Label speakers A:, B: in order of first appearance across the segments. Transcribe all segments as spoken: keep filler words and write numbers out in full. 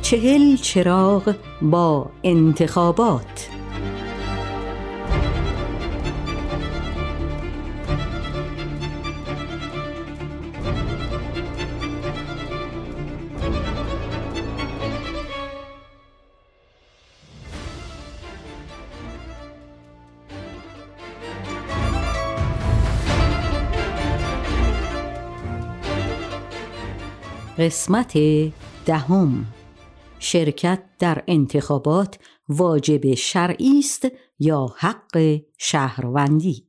A: چهل چراغ با انتخابات. قسمت دهم. شرکت در انتخابات واجب شرعی است یا حق شهروندی؟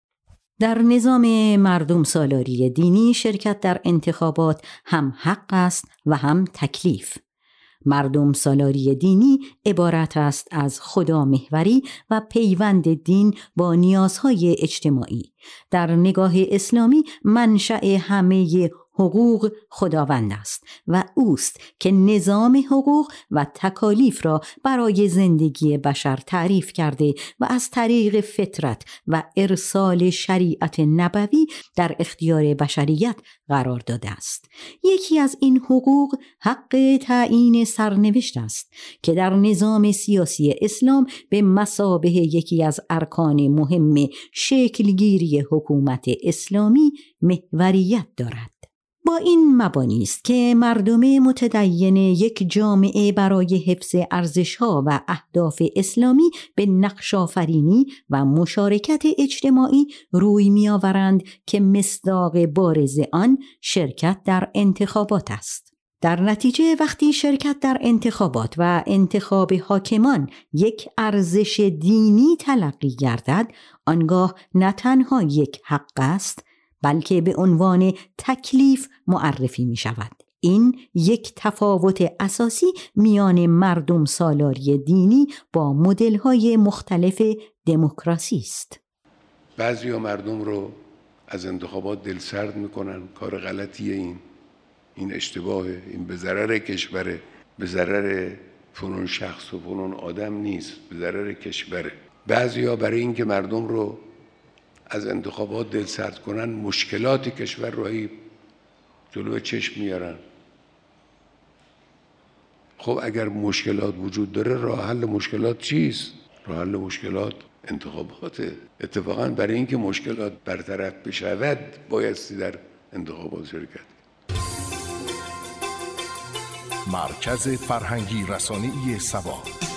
A: در نظام مردم سالاری دینی شرکت در انتخابات هم حق است و هم تکلیف. مردم سالاری دینی عبارت است از خدامحوری و پیوند دین با نیازهای اجتماعی. در نگاه اسلامی منشأ همه حقوق خداوند است و اوست که نظام حقوق و تکالیف را برای زندگی بشر تعریف کرده و از طریق فطرت و ارسال شریعت نبوی در اختیار بشریت قرار داده است. یکی از این حقوق حق تعیین سرنوشت است که در نظام سیاسی اسلام به مثابه یکی از ارکان مهم شکلگیری حکومت اسلامی محوریت دارد. با این مبانی است که مردم متدین یک جامعه برای حفظ ارزش‌ها و اهداف اسلامی به نقش آفرینی و مشارکت اجتماعی روی می‌آورند که مصداق بارز آن شرکت در انتخابات است. در نتیجه وقتی شرکت در انتخابات و انتخاب حاکمان یک ارزش دینی تلقی گردد، آنگاه نه تنها یک حق است بلکه به عنوان تکلیف معرفی می شود. این یک تفاوت اساسی میان مردم سالاری دینی با مدل‌های مختلف دموکراسی است.
B: بعضیا مردم رو از انتخابات دلسرد میکنن. کار غلطیه این. این اشتباهه. این به ضرر کشوره. به ضرر فلان شخص و فلان آدم نیست. به ضرر کشوره. بعضیا برای اینکه مردم رو از انتخابات دلسرد کنن مشکلات کشور رو هی جلو چشم میارن. خب اگر مشکلات وجود داره راه حل مشکلات چیست؟ راه حل مشکلات انتخاباته. اتفاقا برای اینکه مشکلات برطرف بشود بایستی در انتخابات شرکت.
C: مرکز فرهنگی رسانه‌ای سبا.